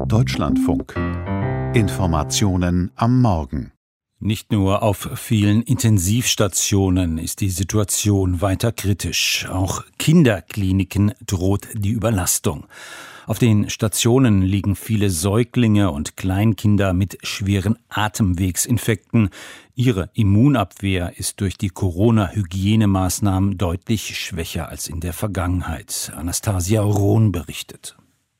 Deutschlandfunk. Informationen am Morgen. Nicht nur auf vielen Intensivstationen ist die Situation weiter kritisch. Auch Kinderkliniken droht die Überlastung. Auf den Stationen liegen viele Säuglinge und Kleinkinder mit schweren Atemwegsinfekten. Ihre Immunabwehr ist durch die Corona-Hygienemaßnahmen deutlich schwächer als in der Vergangenheit. Anastasia Rohn berichtet.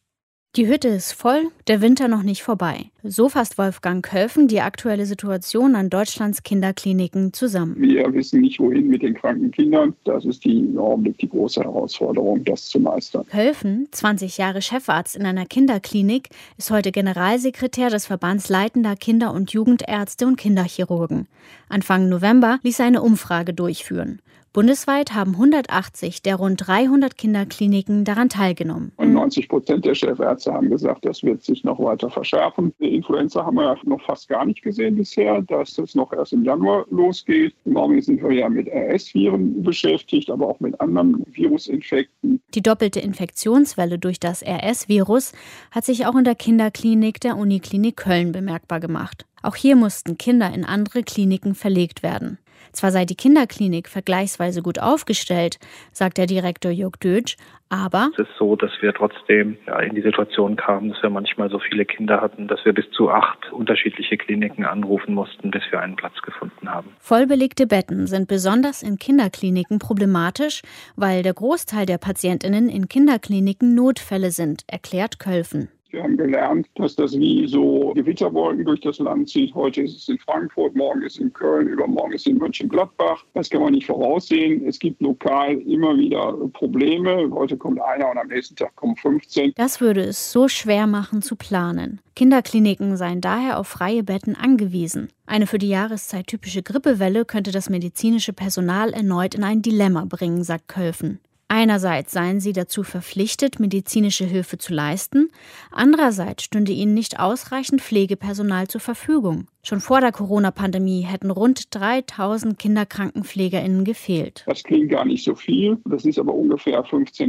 Die Hütte ist voll, der Winter noch nicht vorbei. So fasst Wolfgang Kölfen die aktuelle Situation an Deutschlands Kinderkliniken zusammen. Wir wissen nicht, wohin mit den kranken Kindern. Das ist im Augenblick die große Herausforderung, das zu meistern. Kölfen, 20 Jahre Chefarzt in einer Kinderklinik, ist heute Generalsekretär des Verbands leitender Kinder- und Jugendärzte und Kinderchirurgen. Anfang November ließ er eine Umfrage durchführen. Bundesweit haben 180 der rund 300 Kinderkliniken daran teilgenommen. Und 90% der Chefärzte haben gesagt, das wird sich noch weiter verschärfen. Die Influenza haben wir noch fast gar nicht gesehen bisher, dass das noch erst im Januar losgeht. Im Augenblick sind wir ja mit RS-Viren beschäftigt, aber auch mit anderen Virusinfekten. Die doppelte Infektionswelle durch das RS-Virus hat sich auch in der Kinderklinik der Uniklinik Köln bemerkbar gemacht. Auch hier mussten Kinder in andere Kliniken verlegt werden. Zwar sei die Kinderklinik vergleichsweise gut aufgestellt, sagt der Direktor Jörg Dötsch, aber es ist so, dass wir trotzdem in die Situation kamen, dass wir manchmal so viele Kinder hatten, dass wir bis zu 8 unterschiedliche Kliniken anrufen mussten, bis wir einen Platz gefunden haben. Vollbelegte Betten sind besonders in Kinderkliniken problematisch, weil der Großteil der PatientInnen in Kinderkliniken Notfälle sind, erklärt Kölfen. Wir haben gelernt, dass das wie so Gewitterwolken durch das Land zieht. Heute ist es in Frankfurt, morgen ist es in Köln, übermorgen ist es in Mönchengladbach. Das kann man nicht voraussehen. Es gibt lokal immer wieder Probleme. Heute kommt einer und am nächsten Tag kommen 15. Das würde es so schwer machen zu planen. Kinderkliniken seien daher auf freie Betten angewiesen. Eine für die Jahreszeit typische Grippewelle könnte das medizinische Personal erneut in ein Dilemma bringen, sagt Kölfen. Einerseits seien sie dazu verpflichtet, medizinische Hilfe zu leisten, andererseits stünde ihnen nicht ausreichend Pflegepersonal zur Verfügung. Schon vor der Corona-Pandemie hätten rund 3.000 KinderkrankenpflegerInnen gefehlt. Das klingt gar nicht so viel. Das ist aber ungefähr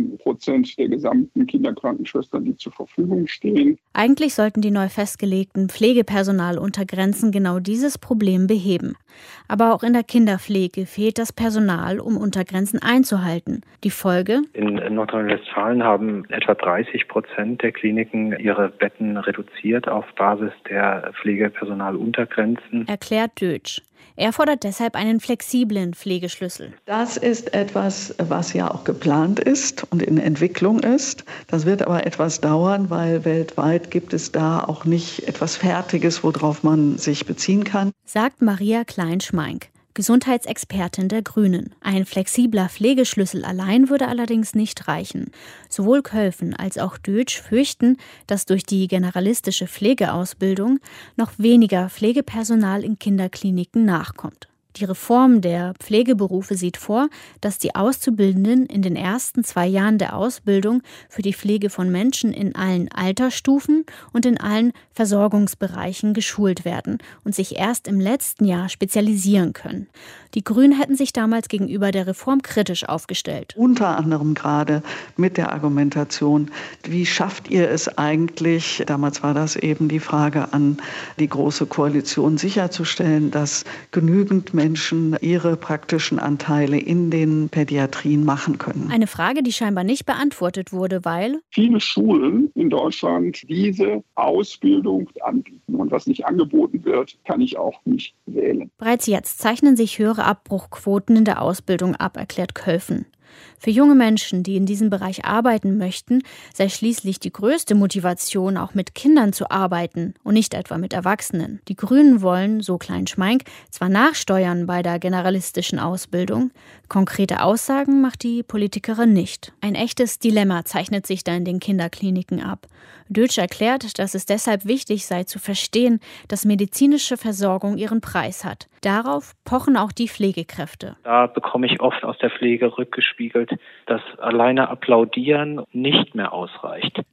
15% der gesamten Kinderkrankenschwestern, die zur Verfügung stehen. Eigentlich sollten die neu festgelegten Pflegepersonaluntergrenzen genau dieses Problem beheben. Aber auch in der Kinderpflege fehlt das Personal, um Untergrenzen einzuhalten. Die Folge? In Nordrhein-Westfalen haben etwa 30% der Kliniken ihre Betten reduziert auf Basis der Pflegepersonaluntergrenzen. Erklärt Dötsch. Er fordert deshalb einen flexiblen Pflegeschlüssel. Das ist etwas, was ja auch geplant ist und in Entwicklung ist. Das wird aber etwas dauern, weil weltweit gibt es da auch nicht etwas Fertiges, worauf man sich beziehen kann. Sagt Maria Klein-Schmeink, Gesundheitsexpertin der Grünen. Ein flexibler Pflegeschlüssel allein würde allerdings nicht reichen. Sowohl Kölfen als auch Dötsch fürchten, dass durch die generalistische Pflegeausbildung noch weniger Pflegepersonal in Kinderkliniken nachkommt. Die Reform der Pflegeberufe sieht vor, dass die Auszubildenden in den ersten 2 Jahren der Ausbildung für die Pflege von Menschen in allen Altersstufen und in allen Versorgungsbereichen geschult werden und sich erst im letzten Jahr spezialisieren können. Die Grünen hätten sich damals gegenüber der Reform kritisch aufgestellt. Unter anderem gerade mit der Argumentation, wie schafft ihr es eigentlich, damals war das eben die Frage an die Große Koalition, sicherzustellen, dass genügend Menschen ihre praktischen Anteile in den Pädiatrien machen können. Eine Frage, die scheinbar nicht beantwortet wurde, weil viele Schulen in Deutschland diese Ausbildung anbieten. Und was nicht angeboten wird, kann ich auch nicht wählen. Bereits jetzt zeichnen sich höhere Abbruchquoten in der Ausbildung ab, erklärt Kölfen. Für junge Menschen, die in diesem Bereich arbeiten möchten, sei schließlich die größte Motivation, auch mit Kindern zu arbeiten und nicht etwa mit Erwachsenen. Die Grünen wollen, so Klein-Schmeink, zwar nachsteuern bei der generalistischen Ausbildung, konkrete Aussagen macht die Politikerin nicht. Ein echtes Dilemma zeichnet sich da in den Kinderkliniken ab. Dötsch erklärt, dass es deshalb wichtig sei zu verstehen, dass medizinische Versorgung ihren Preis hat. Darauf pochen auch die Pflegekräfte. Da bekomme ich oft aus der Pflege rückgespiegelt, dass alleine Applaudieren nicht mehr ausreicht.